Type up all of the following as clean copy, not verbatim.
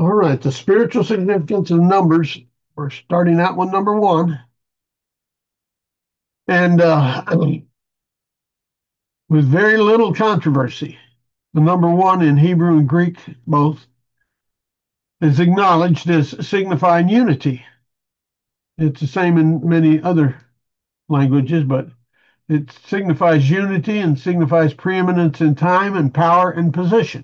All right, the spiritual significance of numbers. We're starting out with number one. And with very little controversy, the number one in Hebrew and Greek both is acknowledged as signifying unity. It's the same in many other languages, but it signifies unity and signifies preeminence in time and power and position.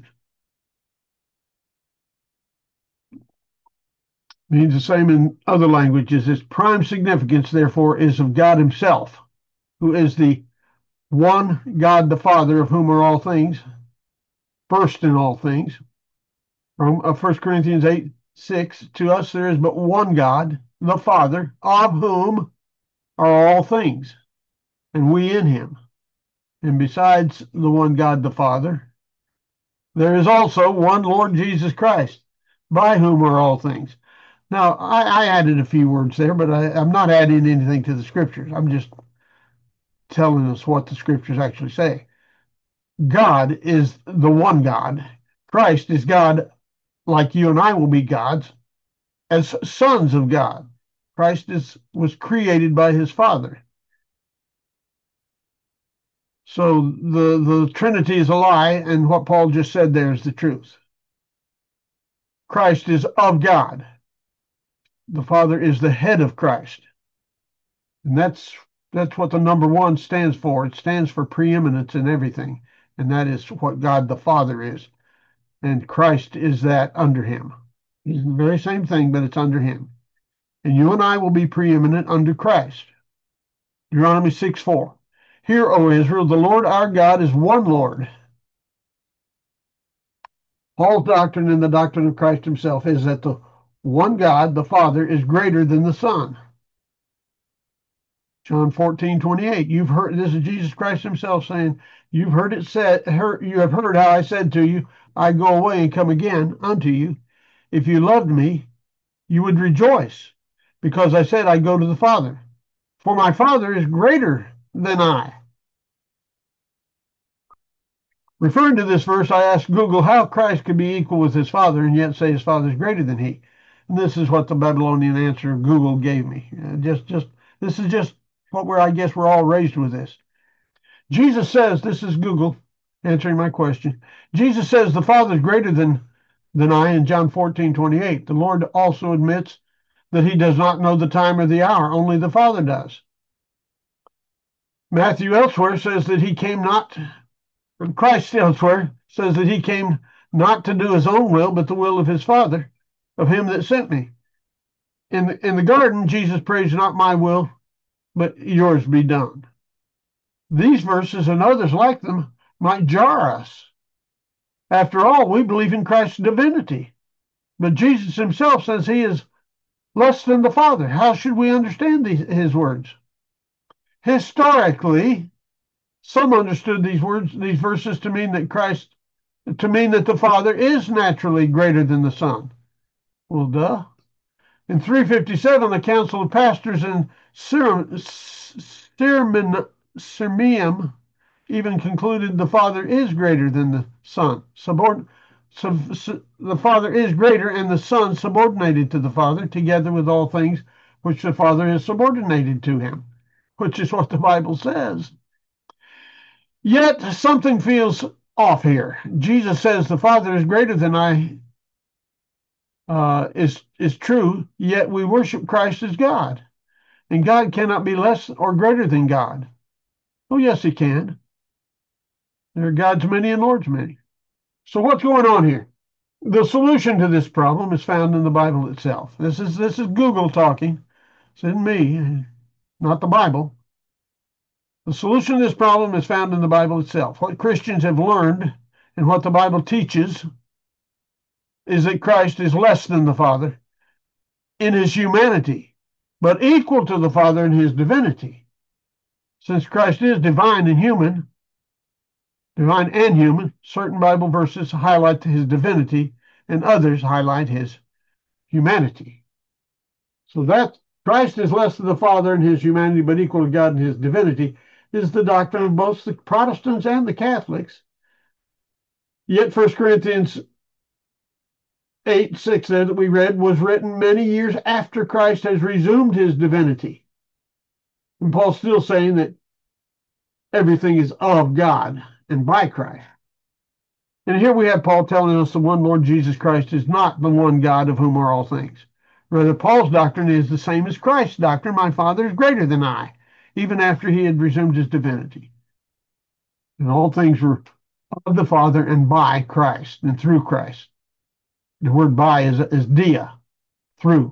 Means the same in other languages. Its prime significance, therefore, is of God himself, who is the one God the Father, of whom are all things, first in all things. From 1 Corinthians 8:6, to us there is but one God, the Father, of whom are all things, and we in him. And besides the one God the Father, there is also one Lord Jesus Christ, by whom are all things. Now, I added a few words there, but I'm not adding anything to the scriptures. I'm just telling us what the scriptures actually say. God is the one God. Christ is God, like you and I will be gods, as sons of God. Christ was created by his Father. So the Trinity is a lie, and what Paul just said there is the truth. Christ is of God. The Father is the head of Christ. And that's what the number one stands for. It stands for preeminence in everything. And that is what God the Father is. And Christ is that under him. He's the very same thing, but it's under him. And you and I will be preeminent under Christ. Deuteronomy 6:4. Hear, O Israel, the Lord our God is one Lord. Paul's doctrine and the doctrine of Christ himself is that the one God, the Father, is greater than the Son. John 14:28. You've heard, this is Jesus Christ himself saying, you have heard how I said to you, I go away and come again unto you. If you loved me, you would rejoice, because I said I go to the Father. For my Father is greater than I. Referring to this verse, I asked Google how Christ could be equal with his Father and yet say his Father is greater than he. And this is what the Babylonian answer Google gave me. This is just I guess we're all raised with this. Jesus says, this is Google answering my question. Jesus says the Father is greater than I in John 14:28. The Lord also admits that he does not know the time or the hour, only the Father does. Matthew elsewhere says that he came not, Christ elsewhere says that he came not to do his own will, but the will of his Father, of him that sent me. In the garden, Jesus prays, not my will, but yours be done. These verses and others like them might jar us. After all, we believe in Christ's divinity, but Jesus himself says he is less than the Father. How should we understand his words? Historically, some understood these verses to mean that the Father is naturally greater than the Son. Well, duh. In 357, the Council of Pastors in Sirmium even concluded the Father is greater than the Son. The Father is greater and the Son subordinated to the Father, together with all things which the Father is subordinated to him, which is what the Bible says. Yet something feels off here. Jesus says the Father is greater than I is true, yet we worship Christ as God. And God cannot be less or greater than God. Oh, yes, he can. There are gods many and lords many. So what's going on here? The solution to this problem is found in the Bible itself. This is Google talking. This isn't me, not the Bible. The solution to this problem is found in the Bible itself. What Christians have learned and what the Bible teaches is that Christ is less than the Father in his humanity, but equal to the Father in his divinity. Since Christ is divine and human, certain Bible verses highlight his divinity and others highlight his humanity. So that Christ is less than the Father in his humanity, but equal to God in his divinity, is the doctrine of both the Protestants and the Catholics. Yet 1 Corinthians 8:6 there that we read was written many years after Christ has resumed his divinity. And Paul's still saying that everything is of God and by Christ. And here we have Paul telling us the one Lord Jesus Christ is not the one God of whom are all things. Rather, Paul's doctrine is the same as Christ's doctrine. My Father is greater than I, even after he had resumed his divinity. And all things were of the Father and by Christ and through Christ. The word by is dia, through.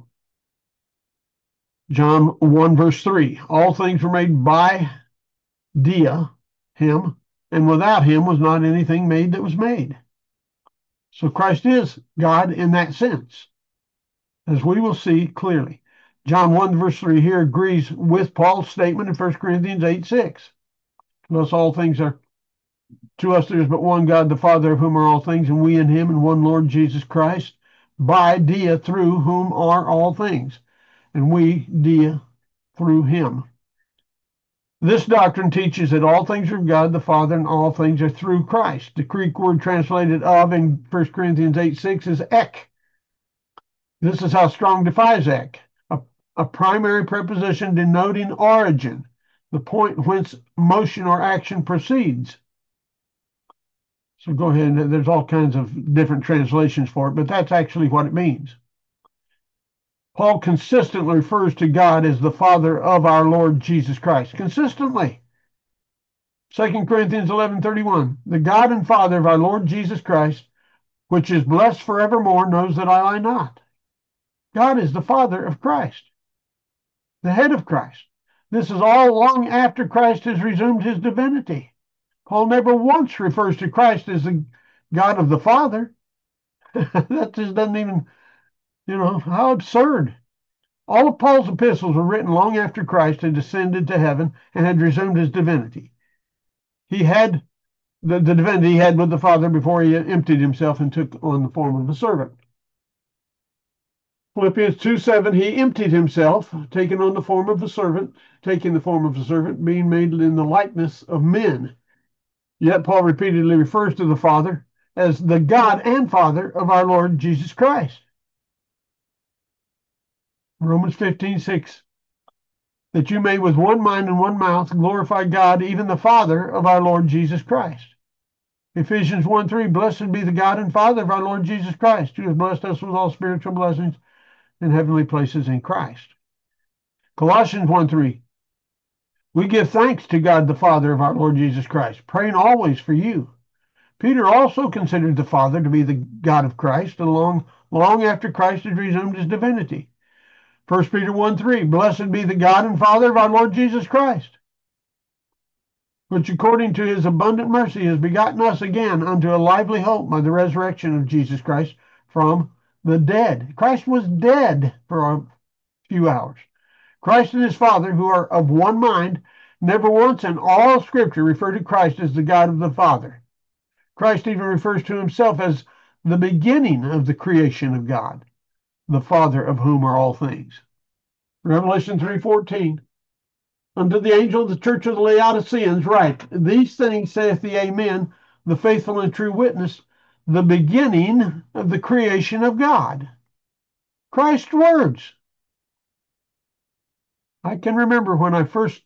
John 1 verse 3. All things were made by dia, him, and without him was not anything made that was made. So Christ is God in that sense, as we will see clearly. John 1 verse 3 here agrees with Paul's statement in 1 Corinthians 8:6. Thus all things are to us, there is but one God, the Father, of whom are all things, and we in him, and one Lord Jesus Christ, by dia, through whom are all things, and we dia, through him. This doctrine teaches that all things are of God the Father, and all things are through Christ. The Greek word translated of in 1 Corinthians 8:6 is ek. This is how Strong defines ek, a primary preposition denoting origin, the point whence motion or action proceeds. So go ahead, and there's all kinds of different translations for it, but that's actually what it means. Paul consistently refers to God as the Father of our Lord Jesus Christ. Consistently. 2 Corinthians 11:31. The God and Father of our Lord Jesus Christ, which is blessed forevermore, knows that I lie not. God is the Father of Christ, the head of Christ. This is all long after Christ has resumed his divinity. Paul never once refers to Christ as the God of the Father. That just doesn't even, how absurd. All of Paul's epistles were written long after Christ had ascended to heaven and had resumed his divinity. He had the divinity he had with the Father before he emptied himself and took on the form of a servant. Philippians 2:7, he emptied himself, taking on the form of a servant, being made in the likeness of men. Yet Paul repeatedly refers to the Father as the God and Father of our Lord Jesus Christ. Romans 15:6, that you may with one mind and one mouth glorify God, even the Father of our Lord Jesus Christ. Ephesians 1:3, blessed be the God and Father of our Lord Jesus Christ, who has blessed us with all spiritual blessings in heavenly places in Christ. Colossians 1:3, we give thanks to God the Father of our Lord Jesus Christ, praying always for you. Peter also considered the Father to be the God of Christ, long after Christ had resumed his divinity. 1 Peter 1:3, blessed be the God and Father of our Lord Jesus Christ, which according to his abundant mercy has begotten us again unto a lively hope by the resurrection of Jesus Christ from the dead. Christ was dead for a few hours. Christ and his Father, who are of one mind, never once in all Scripture refer to Christ as the God of the Father. Christ even refers to himself as the beginning of the creation of God, the Father of whom are all things. Revelation 3:14, unto the angel of the church of the Laodiceans write, these things saith the Amen, the faithful and true witness, the beginning of the creation of God. Christ's words. I can remember when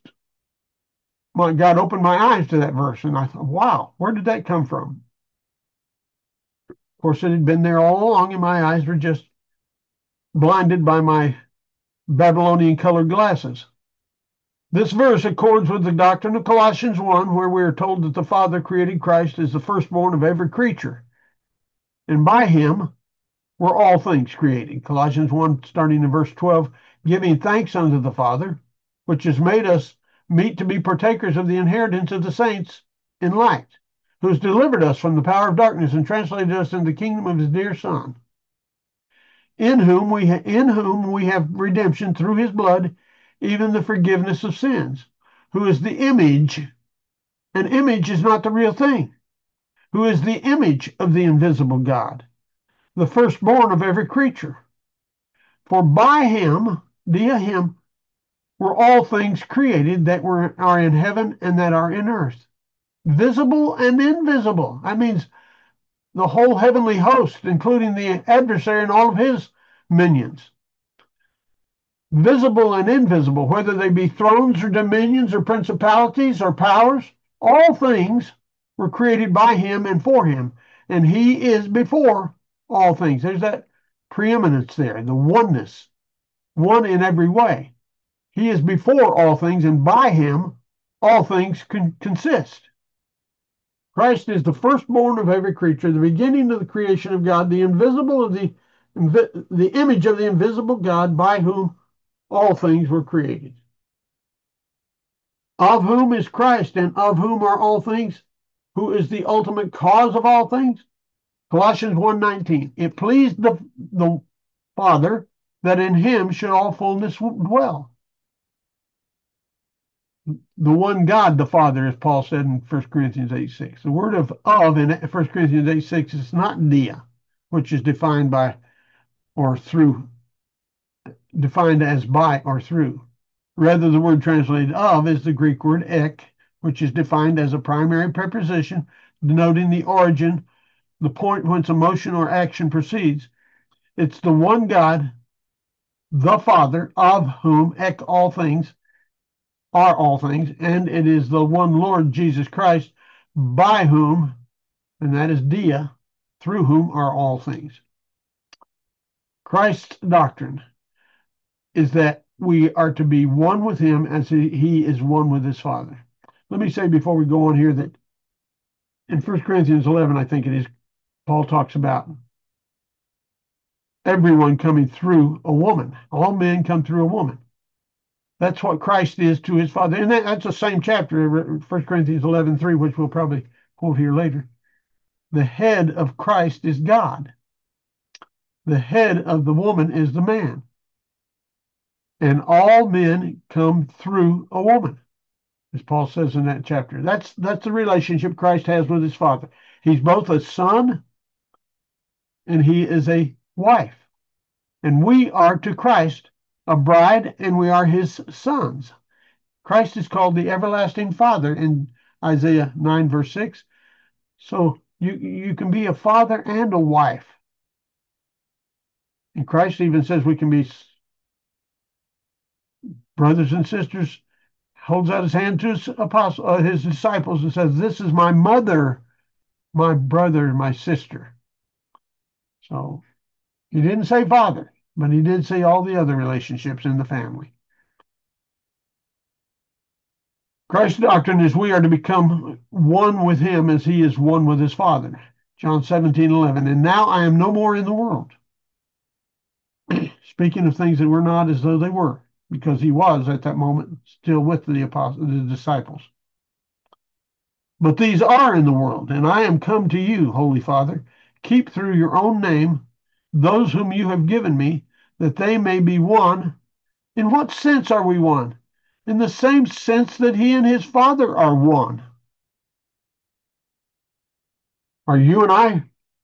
God opened my eyes to that verse, and I thought, wow, where did that come from? Of course, it had been there all along, and my eyes were just blinded by my Babylonian colored glasses. This verse accords with the doctrine of Colossians 1, where we are told that the Father created Christ as the firstborn of every creature, and by him were all things created. Colossians 1, starting in verse 12, giving thanks unto the Father, which has made us meet to be partakers of the inheritance of the saints in light, who has delivered us from the power of darkness and translated us into the kingdom of his dear Son, in whom we have redemption through his blood, even the forgiveness of sins, who is the image. An image is not the real thing. Who is the image of the invisible God, the firstborn of every creature. For by him, via him, were all things created that are in heaven and that are in earth, visible and invisible. That means the whole heavenly host, including the adversary and all of his minions, visible and invisible, whether they be thrones or dominions or principalities or powers, all things were created by him and for him, and he is before all things. There's that preeminence there, the oneness, one in every way. He is before all things, and by him all things consist. Christ is the firstborn of every creature, the beginning of the creation of God, the invisible of the image of the invisible God, by whom all things were created. Of whom is Christ, and of whom are all things, who is the ultimate cause of all things? Colossians 1:19. It pleased the Father that in him should all fullness dwell. The one God, the Father, as Paul said in 1 Corinthians 8:6. The word of in 1 Corinthians 8:6 is not dia, which is defined by or through, defined as by or through. Rather, the word translated of is the Greek word ek, which is defined as a primary preposition denoting the origin, the point whence a motion or action proceeds. It's the one God, the Father, of whom ek all things are all things, and it is the one Lord Jesus Christ, by whom, and that is dia, through whom are all things. Christ's doctrine is that we are to be one with him as he is one with his Father. Let me say before we go on here that in 1 Corinthians 11, I think it is, Paul talks about everyone coming through a woman. All men come through a woman. That's what Christ is to his Father. And that's the same chapter, 1 Corinthians 11:3, which we'll probably quote here later. The head of Christ is God. The head of the woman is the man. And all men come through a woman, as Paul says in that chapter. That's the relationship Christ has with his Father. He's both a son and he is a wife. And we are to Christ a bride, and we are his sons. Christ is called the everlasting Father in Isaiah 9, verse 6. So you can be a father and a wife. And Christ even says we can be brothers and sisters, holds out his hand to his disciples and says, "This is my mother, my brother, my sister." So he didn't say father, but he did say all the other relationships in the family. Christ's doctrine is we are to become one with him as he is one with his Father. John 17:11. And now I am no more in the world. Speaking of things that were not as though they were, because he was at that moment still with the disciples. But these are in the world, and I am come to you, Holy Father. Keep through your own name those whom you have given me, that they may be one. In what sense are we one? In the same sense that he and his Father are one. Are you and I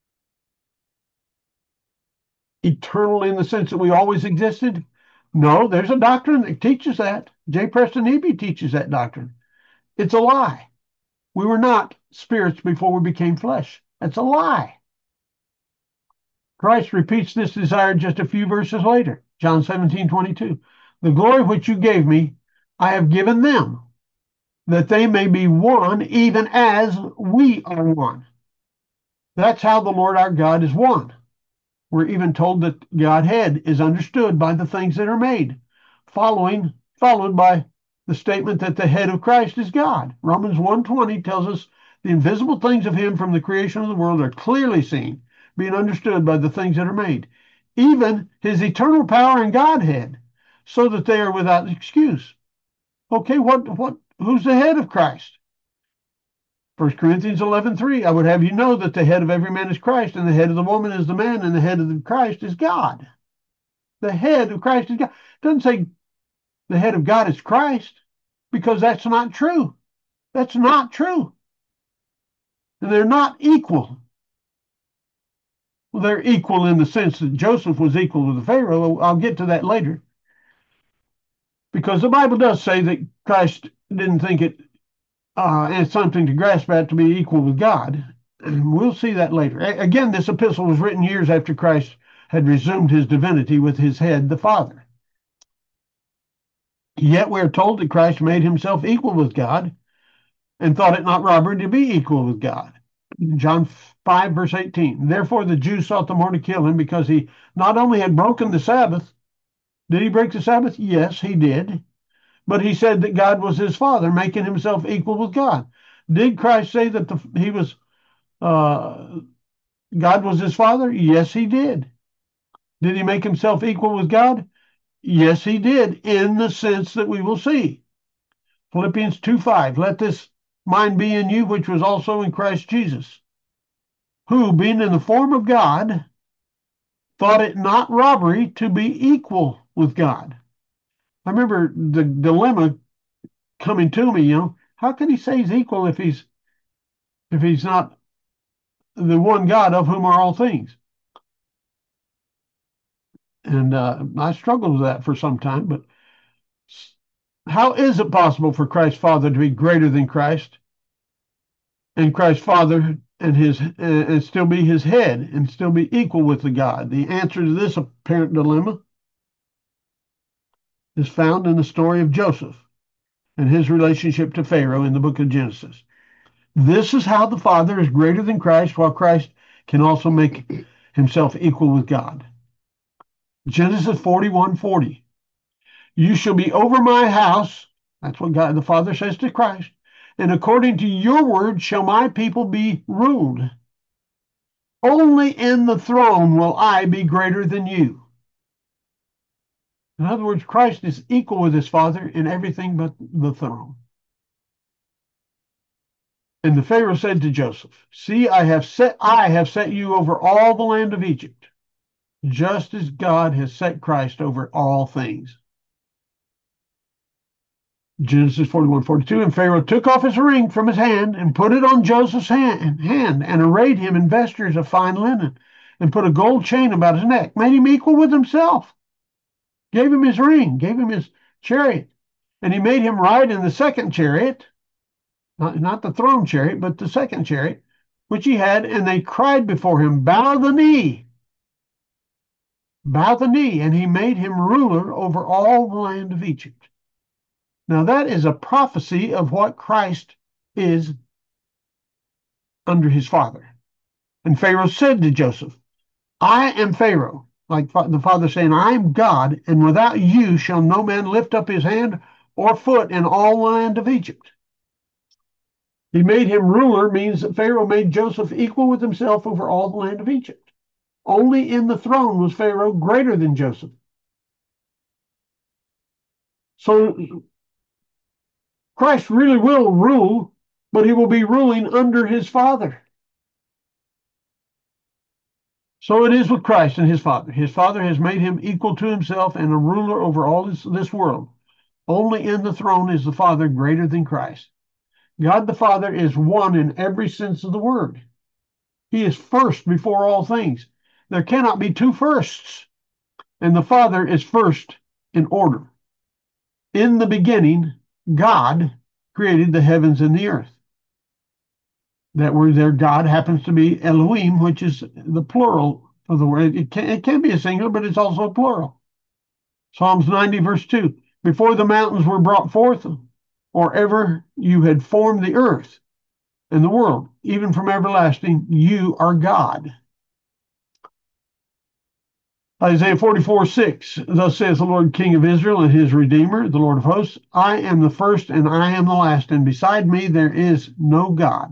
eternal in the sense that we always existed? No, there's a doctrine that teaches that. J. Preston Eby teaches that doctrine. It's a lie. We were not spirits before we became flesh. That's a lie. Christ repeats this desire just a few verses later. John 17:22. The glory which you gave me, I have given them, that they may be one, even as we are one. That's how the Lord our God is one. We're even told that Godhead is understood by the things that are made, followed by the statement that the head of Christ is God. Romans 1:20 tells us the invisible things of him from the creation of the world are clearly seen, being understood by the things that are made, even his eternal power and Godhead, so that they are without excuse. Okay, who's the head of Christ? 1 Corinthians 11:3, I would have you know that the head of every man is Christ, and the head of the woman is the man, and the head of the Christ is God. The head of Christ is God. It doesn't say the head of God is Christ, because that's not true. That's not true. And they're not equal. Well, they're equal in the sense that Joseph was equal to the Pharaoh. I'll get to that later. Because the Bible does say that Christ didn't think it's something to grasp at to be equal with God. And we'll see that later. Again, this epistle was written years after Christ had resumed his divinity with his head, the Father. Yet we are told that Christ made himself equal with God and thought it not robbery to be equal with God. John 5, verse 18. Therefore the Jews sought the more to kill him because he not only had broken the Sabbath. Did he break the Sabbath? Yes, he did. But he said that God was his Father, making himself equal with God. Did Christ say that he was God was his Father? Yes, he did. Did he make himself equal with God? Yes, he did, in the sense that we will see. Philippians 2:5. Let this mind be in you, which was also in Christ Jesus, who, being in the form of God, thought it not robbery to be equal with God. I remember the dilemma coming to me, how can he say he's equal if he's not the one God of whom are all things? And I struggled with that for some time, but how is it possible for Christ's Father to be greater than Christ, and Christ's Father and still be his head and still be equal with the God? The answer to this apparent dilemma is found in the story of Joseph and his relationship to Pharaoh in the book of Genesis. This is how the Father is greater than Christ, while Christ can also make himself equal with God. Genesis 41:40. You shall be over my house. That's what God the Father says to Christ. And according to your word shall my people be ruled. Only in the throne will I be greater than you. In other words, Christ is equal with his Father in everything but the throne. And the Pharaoh said to Joseph, see, I have set you over all the land of Egypt, just as God has set Christ over all things. Genesis 41:42. And Pharaoh took off his ring from his hand and put it on Joseph's hand and arrayed him in vestures of fine linen and put a gold chain about his neck, made him equal with himself, gave him his ring, gave him his chariot. And he made him ride in the second chariot, not the throne chariot, but the second chariot, which he had. And they cried before him, bow the knee. Bow the knee. And he made him ruler over all the land of Egypt. Now that is a prophecy of what Christ is under his Father. And Pharaoh said to Joseph, I am Pharaoh, like the Father saying, I am God, and without you shall no man lift up his hand or foot in all the land of Egypt. He made him ruler means that Pharaoh made Joseph equal with himself over all the land of Egypt. Only in the throne was Pharaoh greater than Joseph. So Christ really will rule, but he will be ruling under his Father. So it is with Christ and his Father. His Father has made him equal to himself and a ruler over all this world. Only in the throne is the Father greater than Christ. God the Father is one in every sense of the word. He is first before all things. There cannot be two firsts, and the Father is first in order. In the beginning, God created the heavens and the earth. That word there, God, happens to be Elohim, which is the plural of the word. It can be a singular, but it's also a plural. Psalms 90, verse 2. Before the mountains were brought forth, or ever you had formed the earth and the world, even from everlasting, you are God. Isaiah 44:6. Thus saith the Lord King of Israel and his Redeemer, the Lord of hosts, I am the first and I am the last, and beside me there is no God.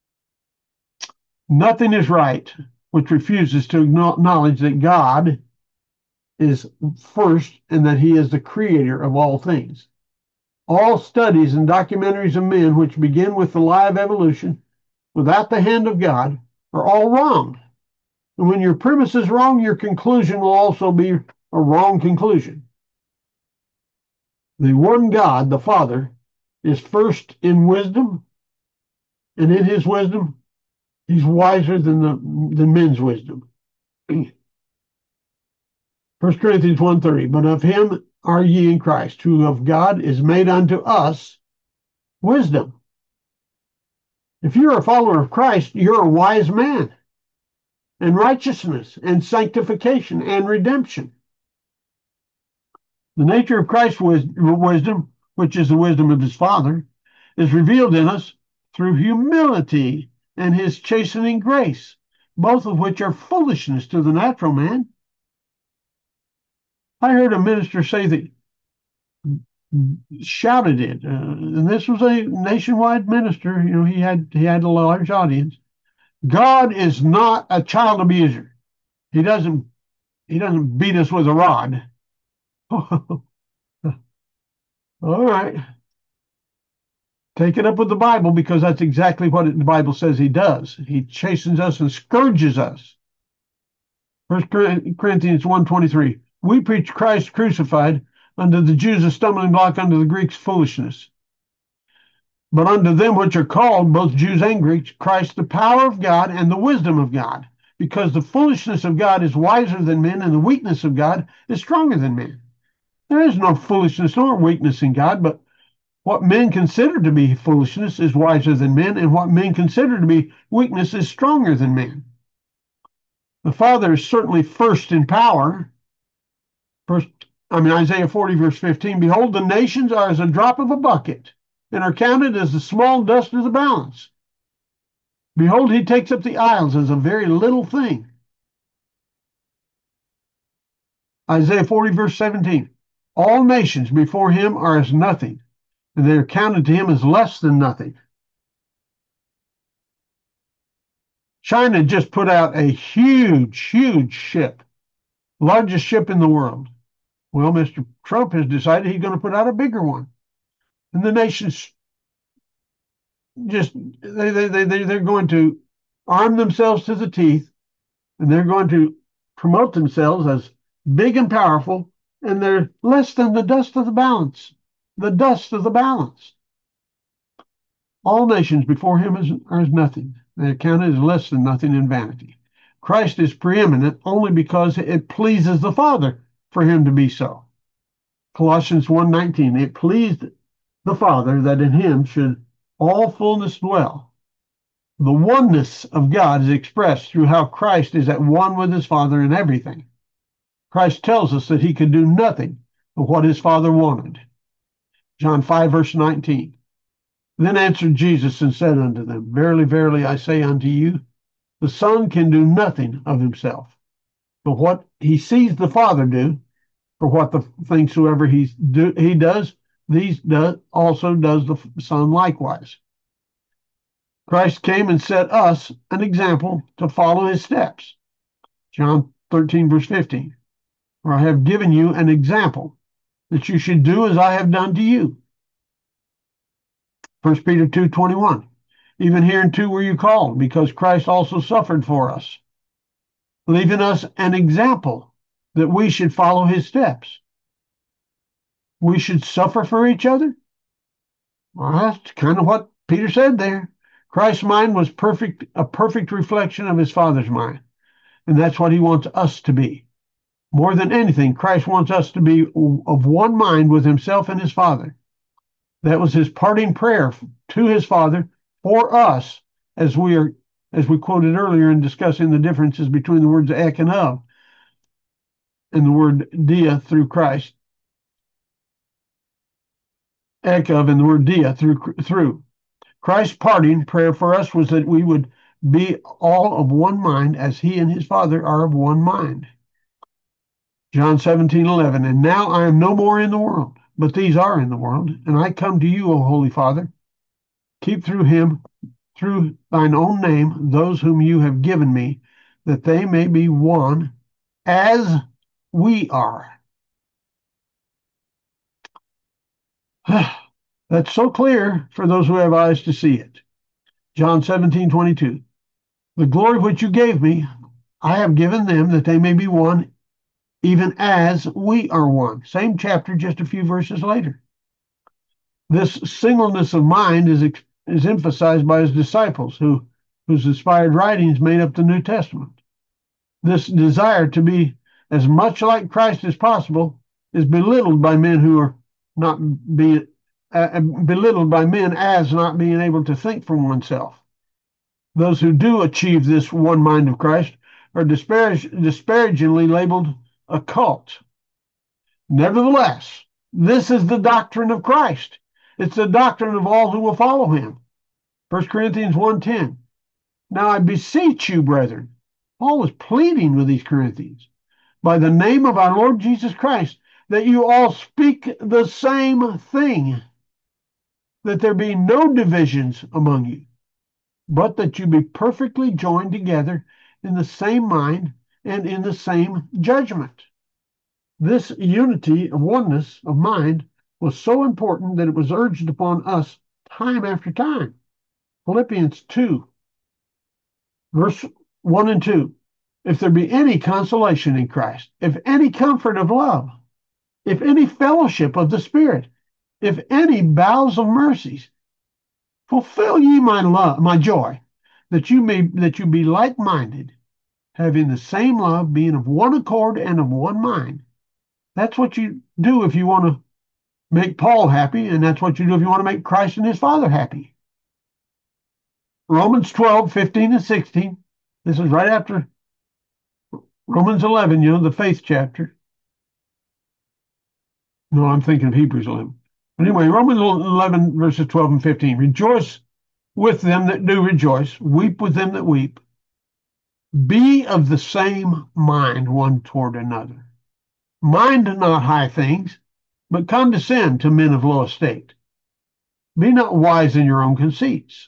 Nothing is right which refuses to acknowledge that God is first and that he is the creator of all things. All studies and documentaries of men which begin with the lie of evolution without the hand of God are all wrong. And when your premise is wrong, your conclusion will also be a wrong conclusion. The one God, the Father, is first in wisdom, and in his wisdom, he's wiser than men's wisdom. 1 Corinthians 1:30. But of him are ye in Christ, who of God is made unto us wisdom. If you're a follower of Christ, you're a wise man in righteousness and sanctification and redemption. The nature of Christ's wisdom, which is the wisdom of his Father, is revealed in us through humility and his chastening grace, both of which are foolishness to the natural man. I heard a minister say that, shouted it, and this was a nationwide minister. You know, he had a large audience. God is not a child abuser. He doesn't beat us with a rod. All right. Take it up with the Bible, because that's exactly what the Bible says he does. He chastens us and scourges us. 1 Corinthians 1:23. We preach Christ crucified, unto the Jews a stumbling block, unto the Greeks foolishness. But unto them which are called, both Jews and Greeks, Christ the power of God and the wisdom of God. Because the foolishness of God is wiser than men, and the weakness of God is stronger than men. There is no foolishness nor weakness in God, but what men consider to be foolishness is wiser than men, and what men consider to be weakness is stronger than men. The Father is certainly first in power. Isaiah 40, verse 15, behold, the nations are as a drop of a bucket, and are counted as the small dust of the balance. Behold, he takes up the isles as a very little thing. Isaiah 40, verse 17, all nations before him are as nothing, and they are counted to him as less than nothing. China just put out a huge ship, largest ship in the world. Well, Mr. Trump has decided he's going to put out a bigger one. And the nations they're going to arm themselves to the teeth, and they're going to promote themselves as big and powerful, and they're less than the dust of the balance. The dust of the balance. All nations before him are as nothing. They are counted as less than nothing in vanity. Christ is preeminent only because it pleases the Father for him to be so. Colossians 1:19, it pleased the Father that in him should all fullness dwell. The oneness of God is expressed through how Christ is at one with his Father in everything. Christ tells us that he could do nothing but what his Father wanted. John 5, verse 19. Then answered Jesus and said unto them, verily, verily, I say unto you, the Son can do nothing of himself, but what he sees the Father do, for what the things soever he does, also does the Son likewise. Christ came and set us an example to follow his steps. John 13, verse 15. For I have given you an example, that you should do as I have done to you. 1 Peter 2:21. Even hereunto were you called, because Christ also suffered for us, leaving us an example that we should follow his steps. We should suffer for each other? Well, that's kind of what Peter said there. Christ's mind was perfect, a perfect reflection of his Father's mind. And that's what he wants us to be. More than anything, Christ wants us to be of one mind with himself and his Father. That was his parting prayer to his Father for us, as we quoted earlier in discussing the differences between the words ek and of, and the word dia through Christ. Ek of and the word dia through. Christ's parting prayer for us was that we would be all of one mind, as he and his Father are of one mind. John 17:11, and now I am no more in the world, but these are in the world, and I come to you, O Holy Father. Keep through him, through thine own name, those whom you have given me, that they may be one as we are. That's so clear for those who have eyes to see it. John 17:22, the glory which you gave me, I have given them, that they may be one, even as we are one. Same chapter, just a few verses later. This singleness of mind is emphasized by his disciples, whose inspired writings made up the New Testament. This desire to be as much like Christ as possible is belittled by men who are not being belittled by men as not being able to think for oneself. Those who do achieve this one mind of Christ are disparagingly labeled a cult. Nevertheless, this is the doctrine of Christ. It's the doctrine of all who will follow him. 1 Corinthians 1:10. Now I beseech you, brethren. Paul was pleading with these Corinthians, by the name of our Lord Jesus Christ, that you all speak the same thing, that there be no divisions among you, but that you be perfectly joined together in the same mind and in the same judgment. This unity of oneness of mind was so important that it was urged upon us time after time. Philippians 2, verse 1 and 2. If there be any consolation in Christ, if any comfort of love, if any fellowship of the Spirit, if any bowels of mercies, fulfill ye my joy, that you be like-minded, having the same love, being of one accord and of one mind. That's what you do if you want to make Paul happy, and that's what you do if you want to make Christ and his Father happy. Romans 12:15 and 16. This is right after Romans 11, the faith chapter. No, I'm thinking of Hebrews 11. But anyway, Romans 11, verses 12 and 15. Rejoice with them that do rejoice. Weep with them that weep. Be of the same mind one toward another. Mind not high things, but condescend to men of low estate. Be not wise in your own conceits.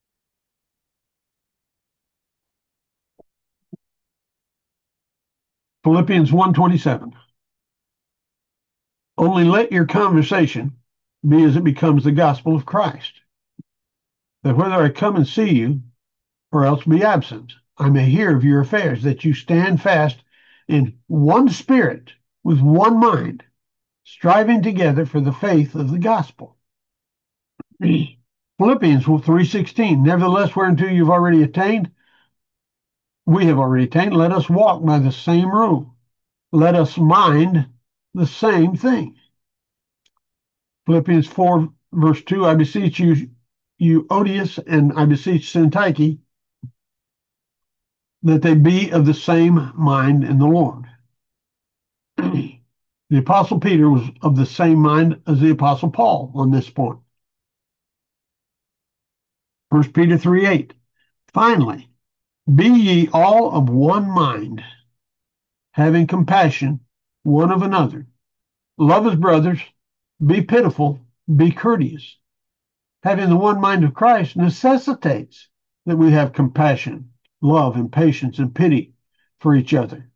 Philippians 1:27. Only let your conversation be as it becomes the gospel of Christ, that whether I come and see you, or else be absent, I may hear of your affairs, that you stand fast in one spirit, with one mind, striving together for the faith of the gospel. Philippians 3:16. Nevertheless, whereunto you've already attained, we have already attained, let us walk by the same rule. Let us mind the same thing. Philippians 4, verse 2. I beseech you, Euodias, and I beseech Syntyche, that they be of the same mind in the Lord. The Apostle Peter was of the same mind as the Apostle Paul on this point. 1 Peter 3:8. Finally, be ye all of one mind, having compassion one of another. Love as brothers, be pitiful, be courteous. Having the one mind of Christ necessitates that we have compassion, love, and patience and pity for each other.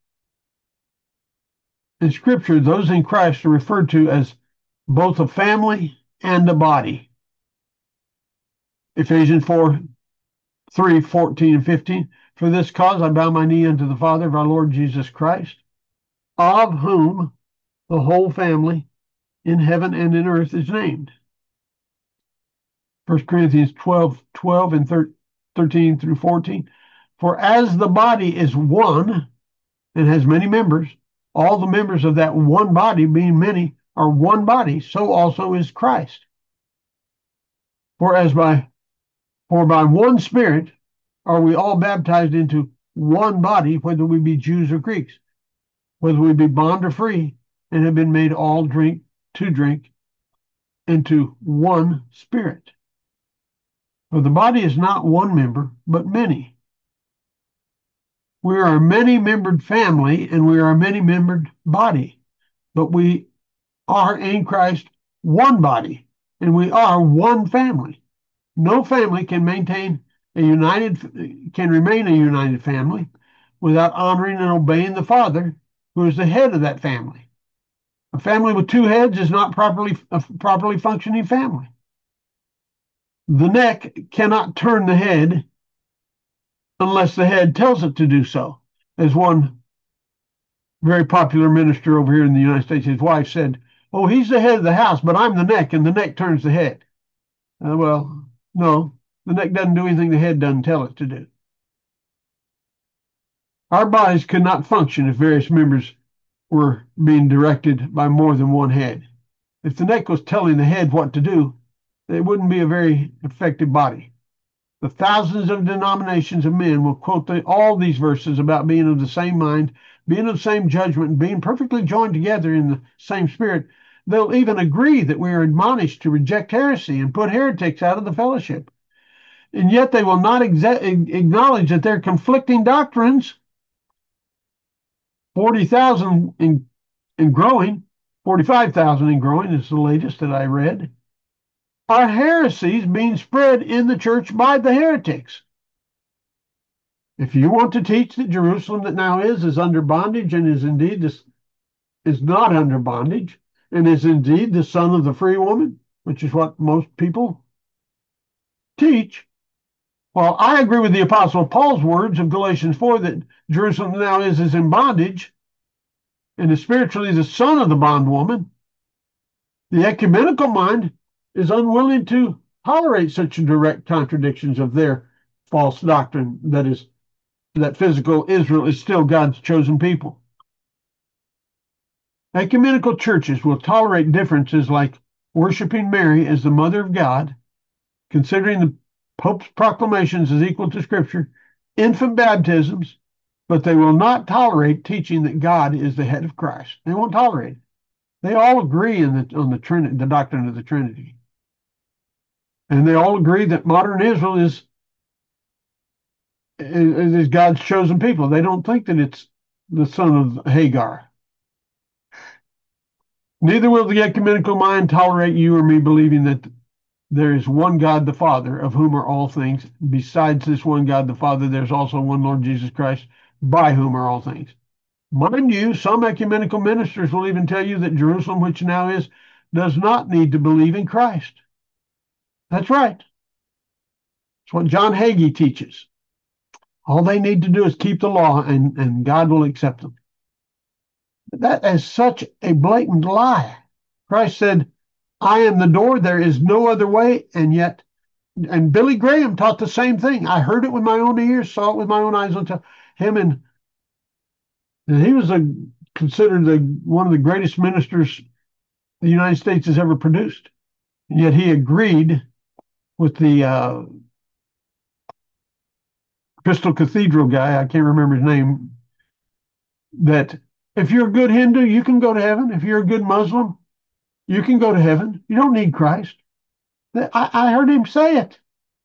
In Scripture, those in Christ are referred to as both a family and a body. Ephesians 4:3, 14, and 15. For this cause I bow my knee unto the Father of our Lord Jesus Christ, of whom the whole family in heaven and in earth is named. 1 Corinthians 12:12 and 13 through 14. For as the body is one and has many members, all the members of that one body, being many, are one body, so also is Christ. For by one Spirit are we all baptized into one body, whether we be Jews or Greeks, whether we be bond or free, and have been made all to drink into one Spirit. For the body is not one member, but many. We are a many-membered family, and we are a many-membered body, but we are in Christ one body, and we are one family. No family can remain a united family without honoring and obeying the Father, who is the head of that family. A family with two heads is not a properly functioning family. The neck cannot turn the head unless the head tells it to do so. As one very popular minister over here in the United States, his wife said, "Oh, he's the head of the house, but I'm the neck, and the neck turns the head." Well, no, the neck doesn't do anything the head doesn't tell it to do. Our bodies could not function if various members were being directed by more than one head. If the neck was telling the head what to do, it wouldn't be a very effective body. The thousands of denominations of men will quote all these verses about being of the same mind, being of the same judgment, and being perfectly joined together in the same spirit. They'll even agree that we are admonished to reject heresy and put heretics out of the fellowship. And yet they will not acknowledge that they're conflicting doctrines. 40,000 in growing, 45,000 in growing is the latest that I read, are heresies being spread in the church by the heretics. If you want to teach that Jerusalem that now is under bondage and is indeed is not under bondage and is indeed the son of the free woman, which is what most people teach, well, I agree with the Apostle Paul's words of Galatians 4 that Jerusalem now is in bondage and is spiritually the son of the bondwoman. The ecumenical mind is unwilling to tolerate such direct contradictions of their false doctrine, that is, that physical Israel is still God's chosen people. Ecumenical churches will tolerate differences like worshiping Mary as the Mother of God, considering the Pope's proclamations as equal to Scripture, infant baptisms, but they will not tolerate teaching that God is the head of Christ. They won't tolerate it. They all agree on the Trinity, the doctrine of the Trinity. And they all agree that modern Israel is God's chosen people. They don't think that it's the son of Hagar. Neither will the ecumenical mind tolerate you or me believing that there is one God the Father, of whom are all things. Besides this one God the Father, there's also one Lord Jesus Christ, by whom are all things. Mind you, some ecumenical ministers will even tell you that Jerusalem, which now is, does not need to believe in Christ. That's right. It's what John Hagee teaches. All they need to do is keep the law, and God will accept them. That is such a blatant lie. Christ said, I am the door, there is no other way, and Billy Graham taught the same thing. I heard it with my own ears, saw it with my own eyes until him, and he was considered one of the greatest ministers the United States has ever produced. And yet he agreed with the Crystal Cathedral guy, I can't remember his name, that if you're a good Hindu, you can go to heaven. If you're a good Muslim, you can go to heaven. You don't need Christ. I heard him say it.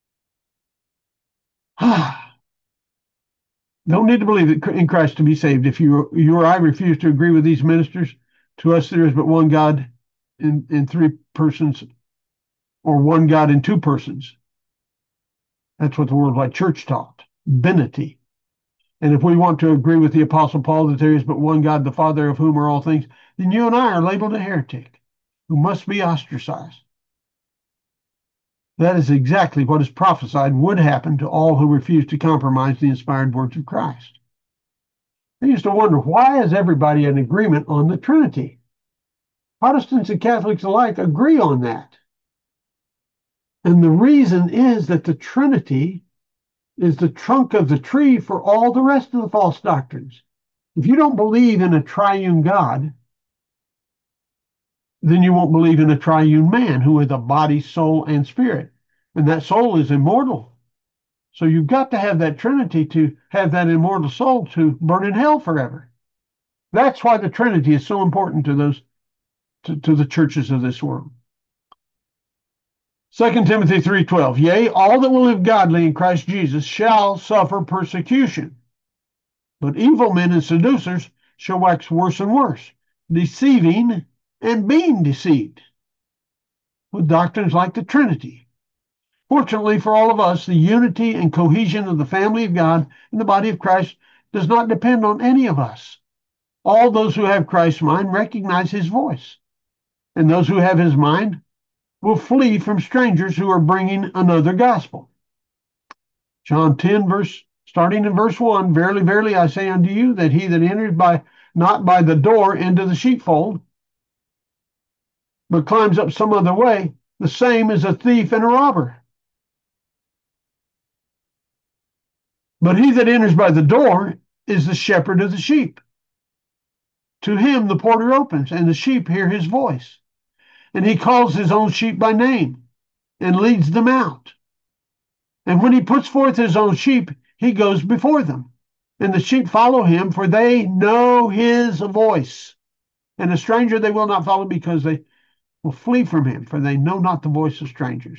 Don't need to believe in Christ to be saved. If you or I refuse to agree with these ministers, to us there is but one God in three persons, or one God in two persons. That's what the Worldwide Church taught. Binity. And if we want to agree with the Apostle Paul that there is but one God, the Father, of whom are all things, then you and I are labeled a heretic who must be ostracized. That is exactly what is prophesied would happen to all who refuse to compromise the inspired words of Christ. I used to wonder, why is everybody in agreement on the Trinity? Protestants and Catholics alike agree on that. And the reason is that the Trinity is the trunk of the tree for all the rest of the false doctrines. If you don't believe in a triune God, then you won't believe in a triune man who is a body, soul, and spirit. And that soul is immortal. So you've got to have that Trinity to have that immortal soul to burn in hell forever. That's why the Trinity is so important to the churches of this world. 2 Timothy 3:12, yea, all that will live godly in Christ Jesus shall suffer persecution. But evil men and seducers shall wax worse and worse, deceiving and being deceived with doctrines like the Trinity. Fortunately for all of us, the unity and cohesion of the family of God and the body of Christ does not depend on any of us. All those who have Christ's mind recognize his voice, and those who have his mind will flee from strangers who are bringing another gospel. John 10, starting in verse 1, verily, verily, I say unto you, that he that enters not by the door into the sheepfold, but climbs up some other way, the same is a thief and a robber. But he that enters by the door is the shepherd of the sheep. To him the porter opens, and the sheep hear his voice. And he calls his own sheep by name, and leads them out. And when he puts forth his own sheep, he goes before them. And the sheep follow him, for they know his voice. And a stranger they will not follow, because they will flee from him, for they know not the voice of strangers.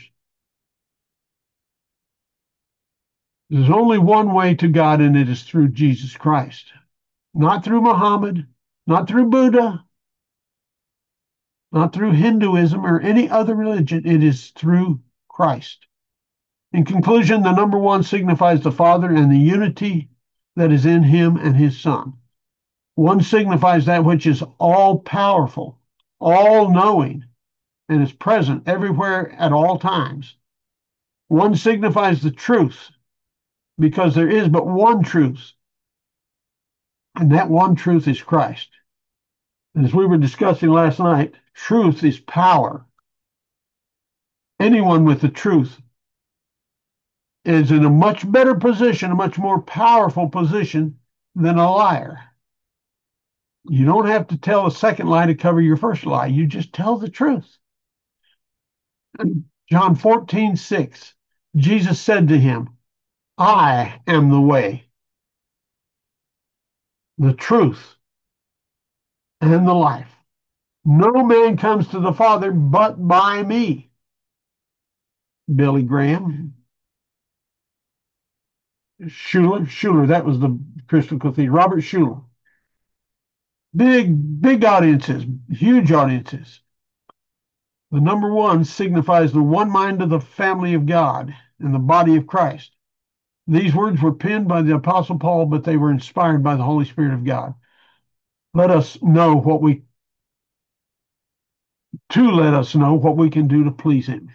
There's only one way to God, and it is through Jesus Christ. Not through Muhammad, not through Buddha, not through Hinduism or any other religion. It is through Christ. In conclusion, the number one signifies the Father and the unity that is in him and his Son. One signifies that which is all-powerful, all-knowing, and is present everywhere at all times. One signifies the truth, because there is but one truth, and that one truth is Christ. And as we were discussing last night, truth is power. Anyone with the truth is in a much better position, a much more powerful position than a liar. You don't have to tell a second lie to cover your first lie. You just tell the truth. John 14:6, Jesus said to him, I am the way, the truth, and the life. No man comes to the Father but by me. Billy Graham. Schuller, that was the Crystal Cathedral. Robert Schuller. Big audiences, huge audiences. The number one signifies the one mind of the family of God and the body of Christ. These words were penned by the Apostle Paul, but they were inspired by the Holy Spirit of God. Let us know what we can do to please him.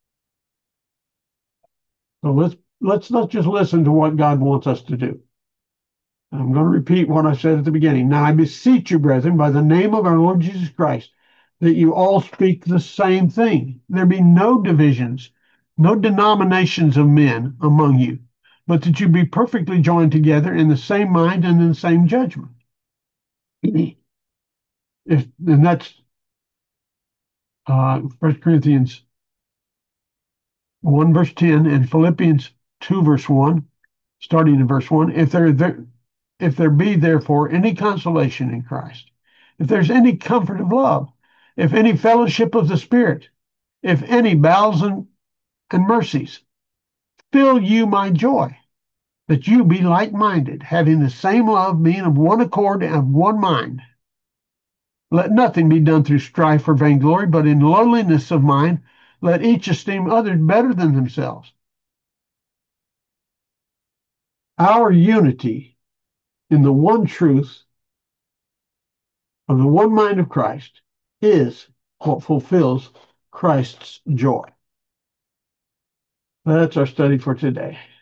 So let's not just listen to what God wants us to do. I'm going to repeat what I said at the beginning. Now I beseech you, brethren, by the name of our Lord Jesus Christ, that you all speak the same thing. There be no divisions, no denominations of men among you, but that you be perfectly joined together in the same mind and in the same judgment. And that's 1 Corinthians 1 verse 10 and Philippians 2 verse 1, starting in verse 1. If there be therefore any consolation in Christ, if there's any comfort of love, if any fellowship of the Spirit, if any bowels and mercies, fill you my joy, that you be like-minded, having the same love, being of one accord and of one mind. Let nothing be done through strife or vainglory, but in lowliness of mind, let each esteem others better than themselves. Our unity in the one truth of the one mind of Christ is what fulfills Christ's joy. That's our study for today.